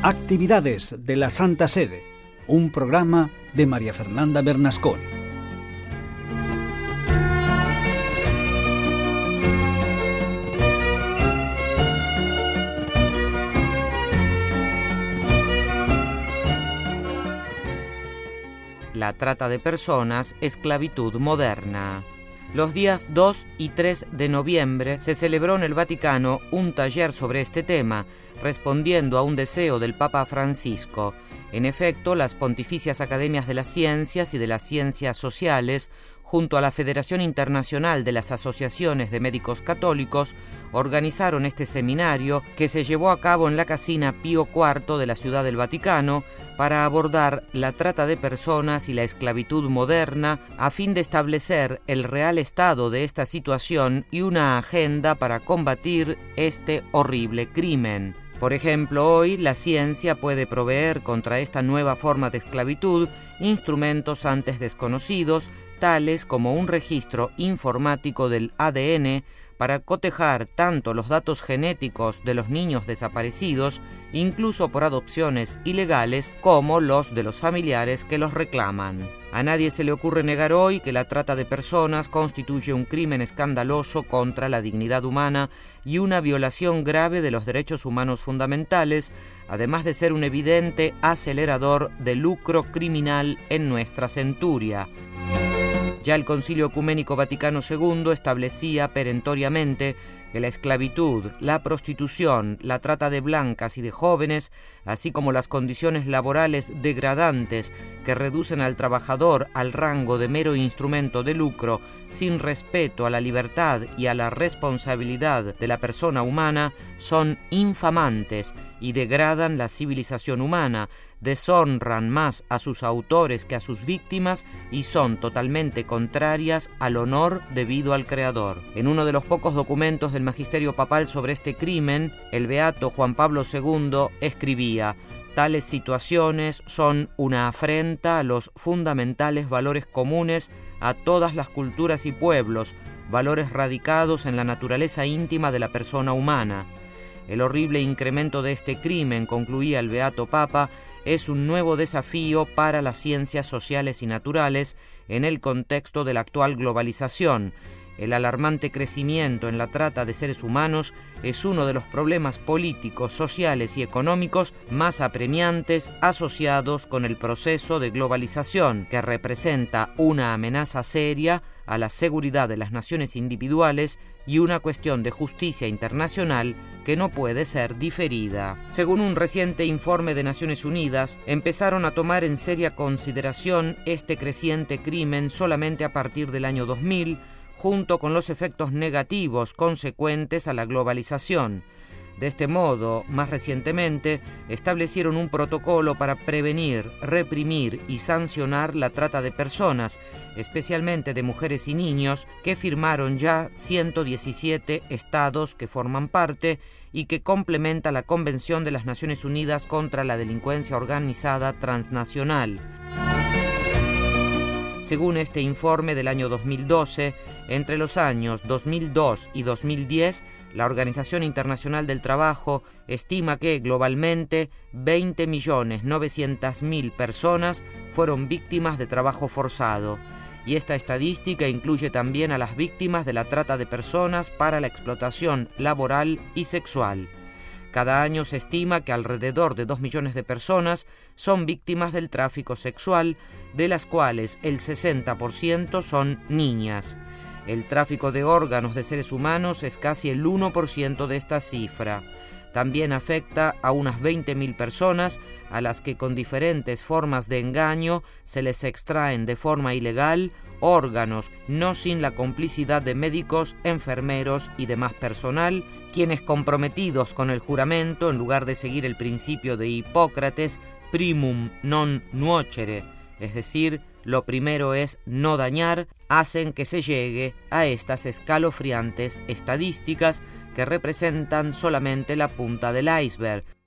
Actividades de la Santa Sede, un programa de María Fernanda Bernasconi. La trata de personas, esclavitud moderna. Los días 2 y 3 de noviembre se celebró en el Vaticano un taller sobre este tema, respondiendo a un deseo del Papa Francisco. En efecto, las Pontificias Academias de las Ciencias y de las Ciencias Sociales, junto a la Federación Internacional de las Asociaciones de Médicos Católicos, organizaron este seminario que se llevó a cabo en la Casina Pío IV de la Ciudad del Vaticano para abordar la trata de personas y la esclavitud moderna a fin de establecer el real estado de esta situación y una agenda para combatir este horrible crimen. Por ejemplo, hoy la ciencia puede proveer contra esta nueva forma de esclavitud instrumentos antes desconocidos, tales como un registro informático del ADN para cotejar tanto los datos genéticos de los niños desaparecidos, incluso por adopciones ilegales, como los de los familiares que los reclaman. A nadie se le ocurre negar hoy que la trata de personas constituye un crimen escandaloso contra la dignidad humana y una violación grave de los derechos humanos fundamentales, además de ser un evidente acelerador de lucro criminal en nuestra centuria. Ya el Concilio Ecuménico Vaticano II establecía perentoriamente que la esclavitud, la prostitución, la trata de blancas y de jóvenes, así como las condiciones laborales degradantes que reducen al trabajador al rango de mero instrumento de lucro, sin respeto a la libertad y a la responsabilidad de la persona humana, son infamantes y degradan la civilización humana, deshonran más a sus autores que a sus víctimas y son totalmente contrarias al honor debido al Creador. En uno de los pocos documentos del magisterio papal sobre este crimen, el beato Juan Pablo II escribía: «Tales situaciones son una afrenta a los fundamentales valores comunes a todas las culturas y pueblos, valores radicados en la naturaleza íntima de la persona humana». El horrible incremento de este crimen, concluía el Beato Papa, es un nuevo desafío para las ciencias sociales y naturales en el contexto de la actual globalización. El alarmante crecimiento en la trata de seres humanos es uno de los problemas políticos, sociales y económicos más apremiantes asociados con el proceso de globalización, que representa una amenaza seria a la seguridad de las naciones individuales y una cuestión de justicia internacional que no puede ser diferida. Según un reciente informe de Naciones Unidas, empezaron a tomar en seria consideración este creciente crimen solamente a partir del año 2000, junto con los efectos negativos consecuentes a la globalización. De este modo, más recientemente, establecieron un protocolo para prevenir, reprimir y sancionar la trata de personas, especialmente de mujeres y niños, que firmaron ya 117 estados que forman parte y que complementa la Convención de las Naciones Unidas contra la Delincuencia Organizada Transnacional. Según este informe del año 2012, entre los años 2002 y 2010, la Organización Internacional del Trabajo estima que globalmente 20.900.000 personas fueron víctimas de trabajo forzado. Y esta estadística incluye también a las víctimas de la trata de personas para la explotación laboral y sexual. Cada año se estima que alrededor de 2 millones de personas son víctimas del tráfico sexual, de las cuales el 60% son niñas. El tráfico de órganos de seres humanos es casi el 1% de esta cifra. También afecta a unas 20.000 personas a las que con diferentes formas de engaño se les extraen de forma ilegal órganos, no sin la complicidad de médicos, enfermeros y demás personal, quienes comprometidos con el juramento, en lugar de seguir el principio de Hipócrates, primum non nuocere, es decir, lo primero es no dañar, hacen que se llegue a estas escalofriantes estadísticas que representan solamente la punta del iceberg.